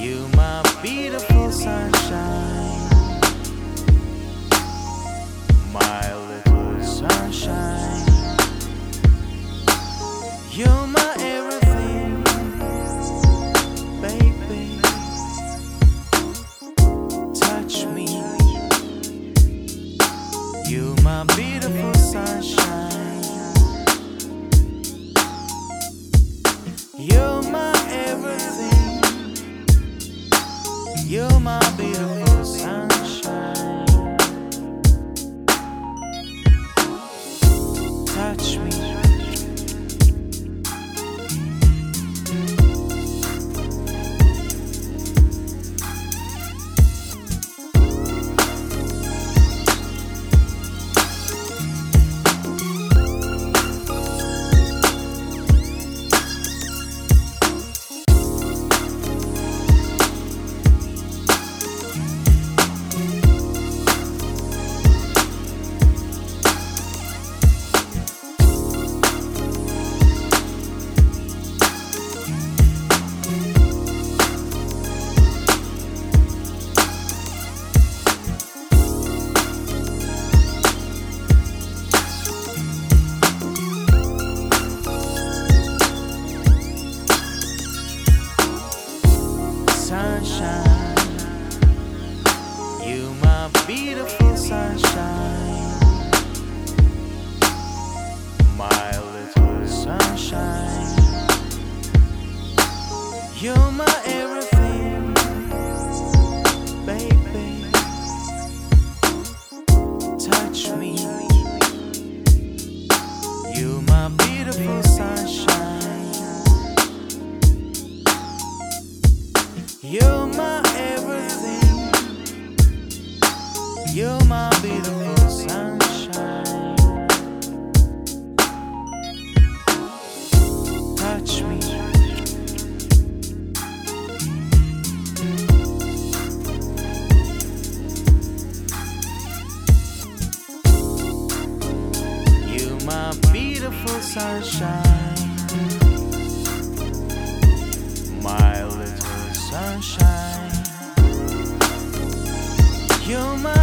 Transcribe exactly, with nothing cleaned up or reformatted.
You my beautiful sunshine, my little sunshine. You're my everything, baby. Touch me. You're my beautiful sunshine. You're my everything. You're my beautiful sunshine. Touch me. Sunshine, you my beautiful sunshine, my little sunshine. You're my everything, baby. Touch me. You're my beautiful sunshine. You're my everything. You're my beautiful sunshine. Touch me. You're my beautiful sunshine, my little sunshine. You're my